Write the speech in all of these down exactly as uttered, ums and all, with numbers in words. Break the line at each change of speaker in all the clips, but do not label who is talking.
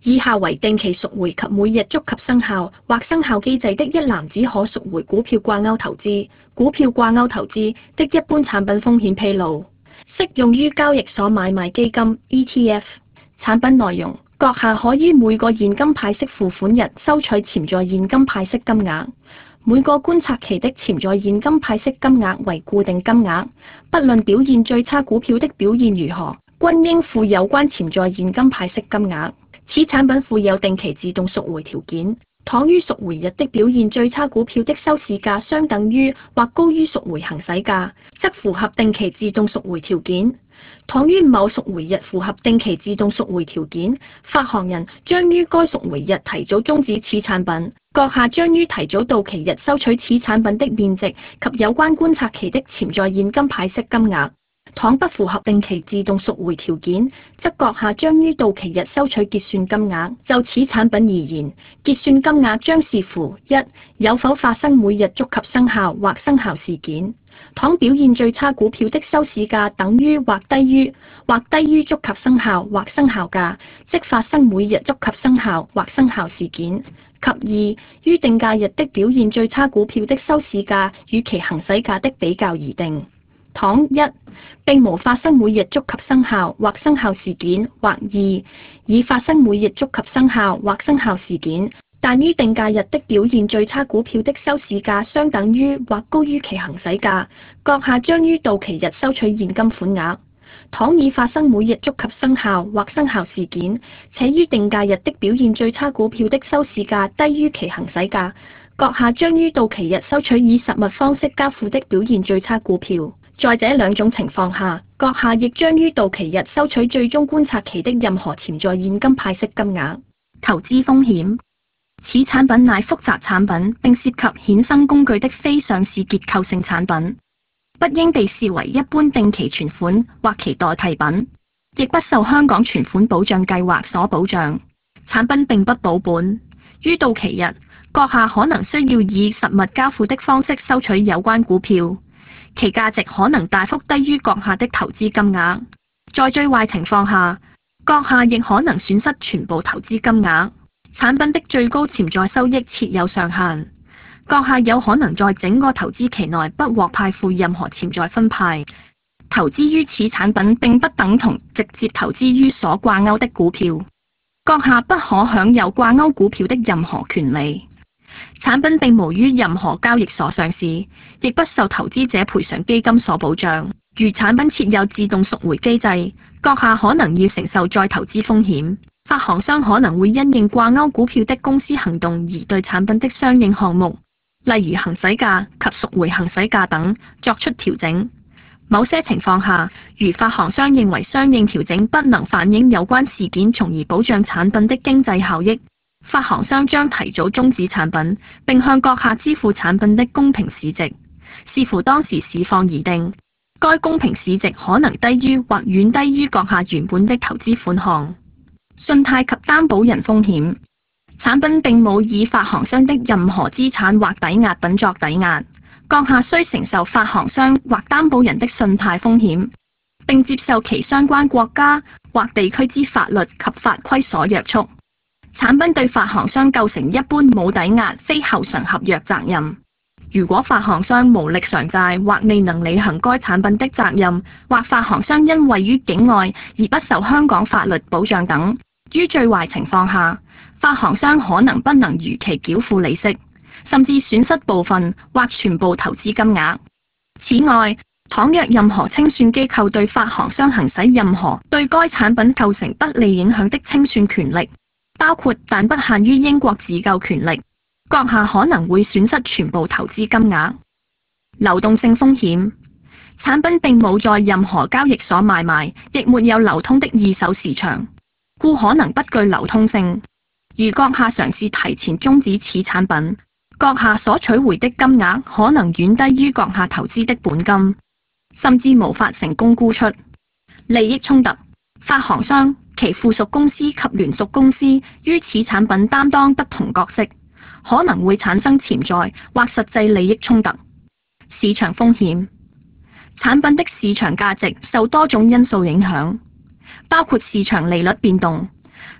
以下為定期贖回及每日觸及生效或生效機制的一籃子可贖回股票掛鈎投資。股票掛鈎投資的一般產品風險披露，適用於交易所買賣基金 E T F。產品內容：閣下可於每個現金派息付款日收取潛在現金派息金額，每個觀察期的潛在現金派息金額為固定金額，不論表現最差股票的表現如何，均應付有關潛在現金派息金額。此產品附有定期自動贖回條件，倘於贖回日的表現最差股票的收市價相等於或高於贖回行使價，則符合定期自動贖回條件。倘於某贖回日符合定期自動贖回條件，發行人將於該贖回日提早終止此產品。閣下將於提早到期日收取此產品的面值及有關觀察期的潛在現金派息金額。倘不符合定期自動贖回條件，則閣下將於到期日收取結算金額。就此產品而言，結算金額將視乎一有否發生每日觸及生效或生效事件。倘表現最差股票的收市價等於或低於或低於觸及生效或生效價，即發生每日觸及生效或生效事件。及二於定價日的表現最差股票的收市價與其行使價的比較而定。倘一並無發生每日觸及生效或生效事件，或二已發生每日觸及生效或生效事件，但於定價日的表現最差股票的收市價相等於或高於其行使價，閣下將於到期日收取現金款額。倘已發生每日觸及生效或生效事件，且於定價日的表現最差股票的收市價低於其行使價，閣下將於到期日收取以實物方式交付的表現最差股票。在這兩種情況下，閣下亦將於到期日收取最終觀察期的任何潛在現金派息金額。投資風險：此產品乃複雜產品，並涉及衍生工具的非上市結構性產品，不應被視為一般定期存款或其代替品，亦不受香港存款保障計劃所保障。產品並不保本，於到期日，閣下可能需要以實物交付的方式收取有關股票。其價值可能大幅低於閣下的投資金額，在最壞情況下，閣下亦可能損失全部投資金額。產品的最高潛在收益設有上限，閣下有可能在整個投資期內不獲派付任何潛在分派。投資於此產品並不等同直接投資於所掛鈎的股票，閣下不可享有掛鈎股票的任何權利。產品並無於任何交易所上市，亦不受投資者賠償基金所保障。如產品設有自動贖回機制，閣下可能要承受再投資風險。發行商可能會因應掛鈎股票的公司行動而對產品的相應項目，例如行使價及贖回行使價等作出調整。某些情況下，如發行商認為相應調整不能反映有關事件，從而保障產品的經濟效益，發行商將提早終止產品，並向閣下支付產品的公平市值，視乎當時市況而定。該公平市值可能低於或遠低於閣下原本的投資款項。信貸及擔保人風險：產品並冇以發行商的任何資產或抵押品作抵押，閣下需承受發行商或擔保人的信貸風險，並接受其相關國家或地區之法律及法規所約束。產品對發行商構成一般冇抵押非後償合約責任。如果發行商無力償債或未能履行該產品的責任，或發行商因位於境外而不受香港法律保障等，於最壞情況下，發行商可能不能如期繳付利息，甚至損失部分或全部投資金額。此外，倘若任何清算機構對發行商行使任何對該產品構成不利影響的清算權力，包括但不限於英國自救權力，閣下可能會損失全部投資金額。流動性風險：產品並冇在任何交易所買賣，亦沒有流通的二手市場，故可能不具流通性。如閣下嘗試提前終止此產品，閣下所取回的金額可能遠低於閣下投資的本金，甚至無法成功沽出。利益衝突：發行商、其附屬公司及聯屬公司於此產品擔當不同角色，可能會產生潛在或實際利益衝突。市場風險：產品的市場價值受多種因素影響，包括市場利率變動、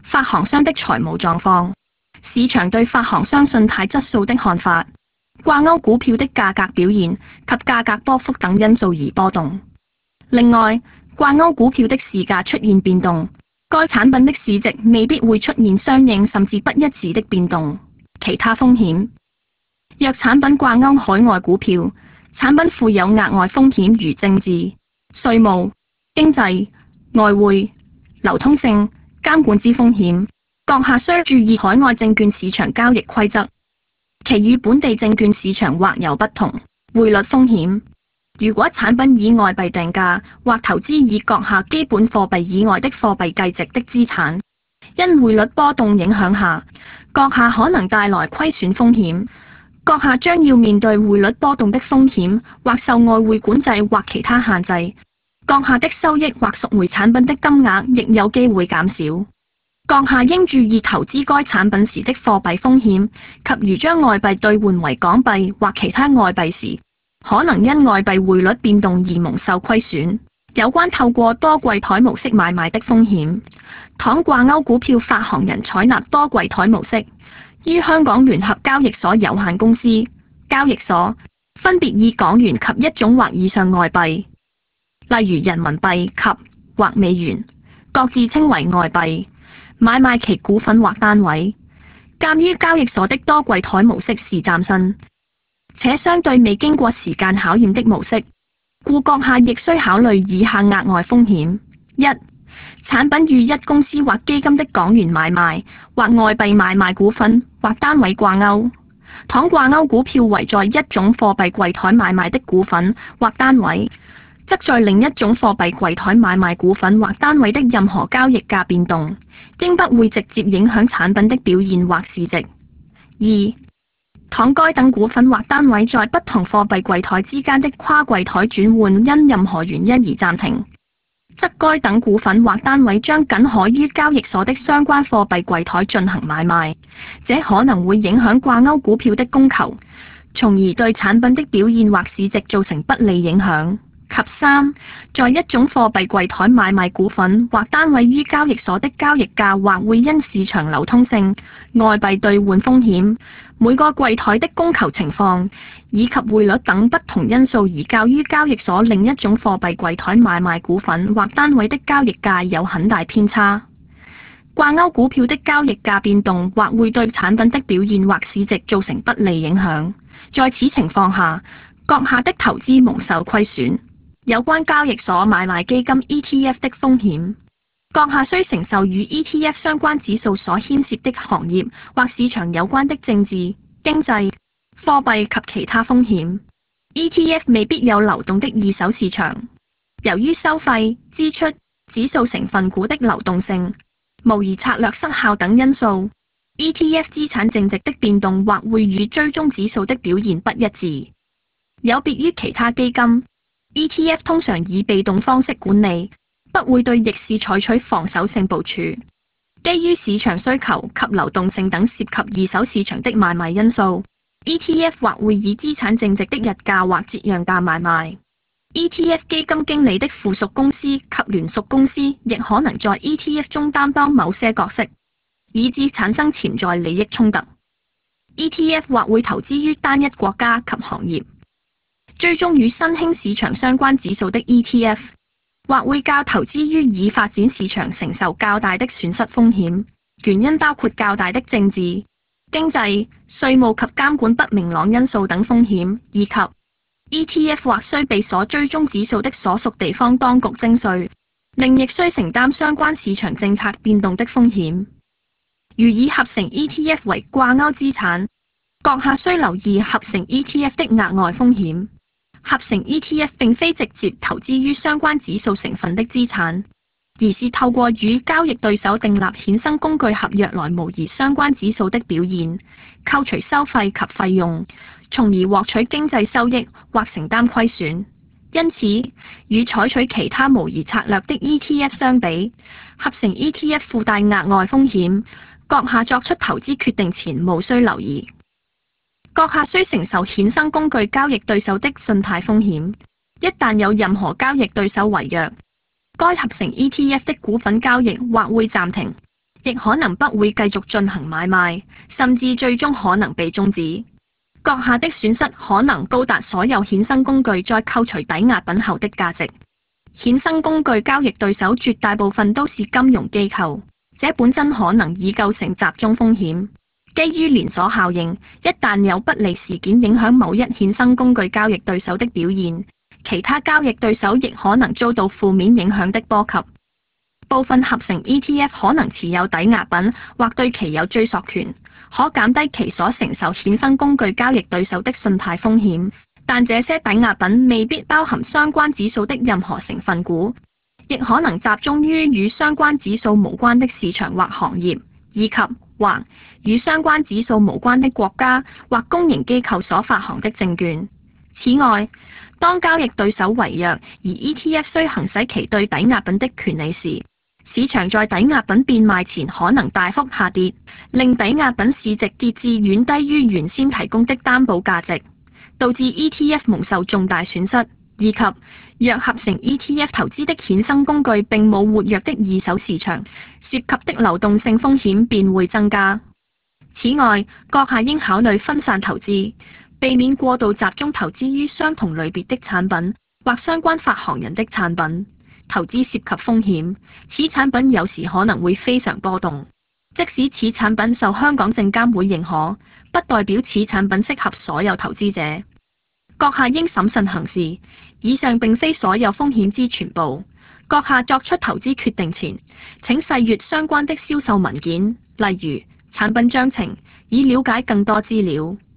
發行商的財務狀況、市場對發行商信貸質素的看法、掛鈎股票的價格表現及價格波幅等因素而波動。另外，掛鈎股票的市價出現變動，該產品的市值未必會出現相應甚至不一致的變動。其他風險：若產品掛鈎海外股票，產品附有額外風險如政治、稅務、經濟、外匯、流通性、監管之風險，閣下需注意海外證券市場交易規則，其與本地證券市場或有不同。匯率風險：如果產品以外幣定價或投資以閣下基本貨幣以外的貨幣計值的資產，因匯率波動影響下，閣下可能帶來虧損風險。閣下將要面對匯率波動的風險，或受外匯管制或其他限制。閣下的收益或贖回產品的金額亦有機會減少。閣下應注意投資該產品時的貨幣風險，及如將外幣兌換為港幣或其他外幣時，可能因外幣匯率變動而蒙受虧損。有關透過多櫃台模式買賣的風險，倘掛鈎股票發行人採納多櫃台模式，於香港聯合交易所有限公司交易所分別以港元及一種或以上外幣，例如人民幣及或美元，各自稱為外幣，買賣其股份或單位。鑑於交易所的多櫃台模式是嶄新且相對未經過時間考驗的模式，故閣下亦需考慮以下額外風險：一、產品與一公司或基金的港元買賣或外幣買賣股份或單位掛鈎，倘掛鈎股票為在一種貨幣櫃台買賣的股份或單位，則在另一種貨幣櫃台買賣股份或單位的任何交易價變動，應不會直接影響產品的表現或市值。二、倘該等股份或單位在不同貨幣櫃台之間的跨櫃台轉換因任何原因而暫停，則該等股份或單位將僅可於交易所的相關貨幣櫃台進行買賣，這可能會影響掛鈎股票的供求，從而對產品的表現或市值造成不利影響。及三，在一種貨幣櫃台買賣股份或單位於交易所的交易價或會因市場流通性、外幣兌換風險、每個櫃台的供求情況以及匯率等不同因素而較於交易所另一種貨幣櫃台買賣股份或單位的交易價有很大偏差。掛鈎股票的交易價變動或會對產品的表現或市值造成不利影響，在此情況下，閣下的投資蒙受虧損。有關交易所買賣基金 E T F 的風險，閣下需承受與 E T F 相關指數所牽涉的行業或市場有關的政治、經濟、貨幣及其他風險。E T F 未必有流動的二手市場，由於收費、支出、指數成分股的流動性、模擬策略失效等因素， E T F 資產淨值的變動或會與追蹤指數的表現不一致。有別於其他基金，E T F 通常以被動方式管理，不會對逆市採取防守性部署。基於市場需求及流動性等涉及二手市場的買賣因素， E T F 或會以資產淨值的日價或折讓價買賣。E T F 基金經理的附屬公司及聯屬公司亦可能在 E T F 中擔當某些角色，以致產生潛在利益衝突。E T F 或會投資於單一國家及行業。追蹤與新興市場相關指數的 E T F， 或會較投資於已發展市場承受較大的損失風險，原因包括較大的政治、經濟、稅務及監管不明朗因素等風險，以及 E T F 或須被所追蹤指數的所屬地方當局徵稅，另亦須承擔相關市場政策變動的風險。如以合成 E T F 為掛鈎資產，閣下須留意合成 E T F 的額外風險。合成 E T F 並非直接投資於相關指數成分的資產，而是透過與交易對手訂立衍生工具合約來模擬相關指數的表現，扣除收費及費用，從而獲取經濟收益或承擔虧損。因此，與採取其他模擬策略的 E T F 相比，合成 E T F 附帶額外風險，閣下作出投資決定前務須留意。閣下須承受衍生工具交易對手的信貸風險，一旦有任何交易對手違約，該合成 E T F 的股份交易或會暫停， 亦可能不會繼續進行買賣，甚至最終可能被終止。閣下的損失可能高達所有衍生工具再扣除抵押品後的價值。衍生工具交易對手絕大部分都是金融機構，這本身可能已構成集中風險。基於連鎖效應，一旦有不利事件影響某一衍生工具交易對手的表現，其他交易對手亦可能遭到負面影響的波及。部分合成 E T F 可能持有抵押品或對其有追溯權，可減低其所承受衍生工具交易對手的信貸風險，但這些抵押品未必包含相關指數的任何成分股，亦可能集中於與相關指數無關的市場或行業，以及或與相關指數無關的國家或公營機構所發行的證券。此外，當交易對手違約而 E T F 需行使其對抵押品的權利時，市場在抵押品變賣前可能大幅下跌，令抵押品市值跌至遠低於原先提供的擔保價值，導致 E T F 蒙受重大損失，以及若合成 E T F 投資的衍生工具並冇活躍的二手市場，涉及的流動性風險便會增加。此外，閣下應考慮分散投資，避免過度集中投資於相同類別的產品或相關發行人的產品。投資涉及風險，此產品有時可能會非常波動。即使此產品受香港證監會認可，不代表此產品適合所有投資者。閣下應審慎行事。以上並非所有風險之全部。閣下作出投資決定前，請細閱相關的銷售文件，例如產品章程，以了解更多資料。